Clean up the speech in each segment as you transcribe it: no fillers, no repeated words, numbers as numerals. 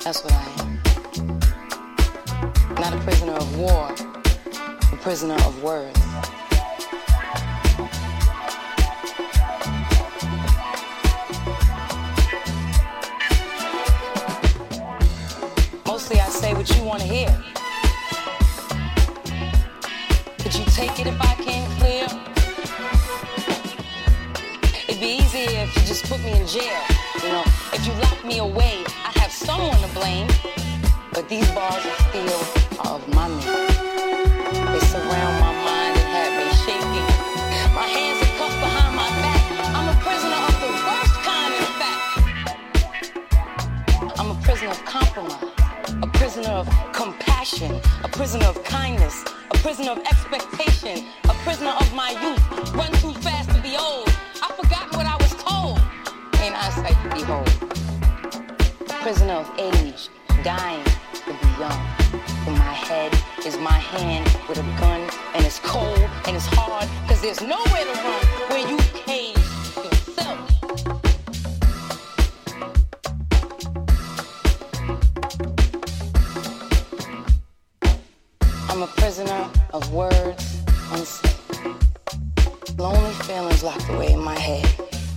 That's what I am. Not a prisoner of war, a prisoner of words. Mostly I say what you want to hear. Could you take it if I came clear? It'd be easier if you just put me in jail. You know, if you lock me away, I have someone to blame. But these bars of steel are of my making. They surround my mind and have me shaking. My hands are cuffed behind my back. I'm a prisoner of the worst kind, in fact. I'm a prisoner of compromise, a prisoner of compassion, a prisoner of kindness, a prisoner of expectation, a prisoner of my youth. Run too fast to be old. I forgot what I was told. Ain't eyesight to behold. Prisoner of age, dying to be young. For my head is my hand with a gun, and it's cold and it's hard, cause there's nowhere to run where you cage yourself. I'm a prisoner of words unsaid. Lonely feelings locked away in my head.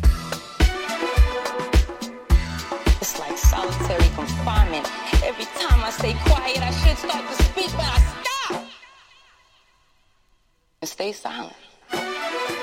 It's like solitary confinement. Every time I stay quiet, I should start to speak, but I stop and stay silent.